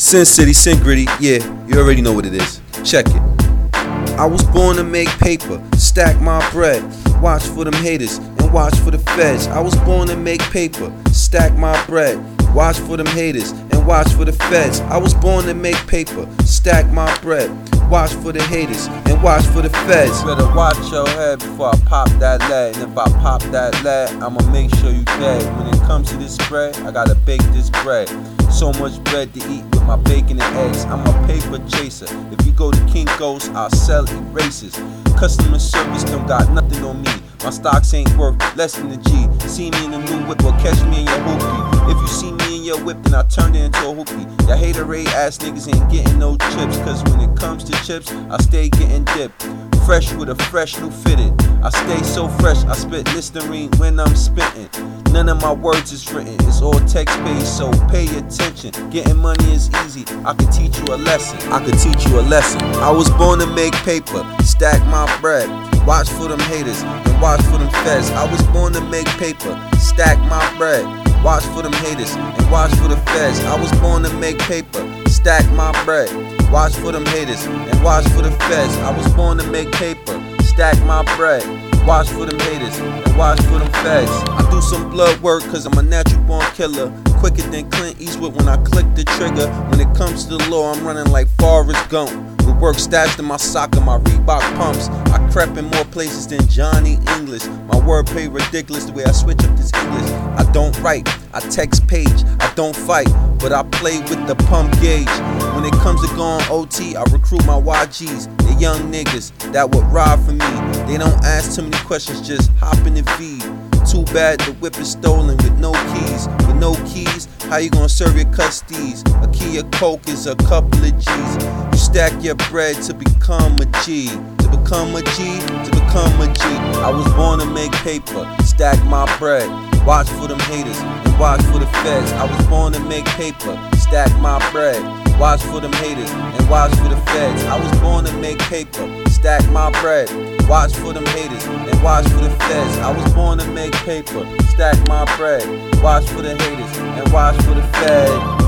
Sin City, Sin Gritty, yeah, you already know what it is. Check it. I was born to make paper, stack my bread, watch for them haters, and watch for the feds. I was born to make paper, stack my bread, watch for them haters, and watch for the feds. I was born to make paper, stack my bread, watch for the haters, and watch for the feds. You better watch your head before I pop that lead. And if I pop that lead, I'ma make sure you dead. When it comes to this bread, I gotta bake this bread. So much bread to eat with my bacon and eggs. I'm a paper chaser. If you go to Kinko's, I'll sell erasers. Customer service don't got nothing on me. My stocks ain't worth less than a G. See me in a new whip or catch me in your hoopty. If you see me in your whip, then I turned it into a hoopty. Y'all haterade ass niggas ain't getting no chips. Cause when it comes to chips, I stay getting dipped. Fresh with a fresh new fitted. I stay so fresh, I spit Listerine when I'm spitting. None of my words is written, it's all text-based, so pay attention. Getting money is easy, I can teach you a lesson. I was born to make paper, stack my bread, watch for them haters, and watch for them feds. I was born to make paper, stack my bread, watch for them haters, and watch for the feds. I was born to make paper, stack my bread, watch for them haters, and watch for the feds. I was born to make paper, stack my bread, watch for them haters, and watch for them feds. I do some blood work cause I'm a natural born killer. Quicker than Clint Eastwood when I click the trigger. When it comes to the law, I'm running like Forrest Gump. With work stashed in my sock and my Reebok pumps. I crept in more places than Johnny English. My wordplay ridiculous the way I switch up this English. I don't write, I text page. I don't fight, but I play with the pump gauge. When it comes to going OT, I recruit my YGs. They young niggas that would ride for me. They don't ask too many questions, just hop in the feed. Too bad the whip is stolen with no keys. With no keys, how you gonna serve your custies? A key of coke is a couple of G's. You stack your bread to become a G. To become a G, to become a G. I was born to make paper, stack my bread, watch for them haters, and watch for the feds. I was born to make paper, stack my bread, watch for them haters, and watch for the feds. I was born to make paper, stack my bread, watch for them haters, and watch for the feds. I was born to make paper, stack my bread, watch for the haters, and watch for the feds.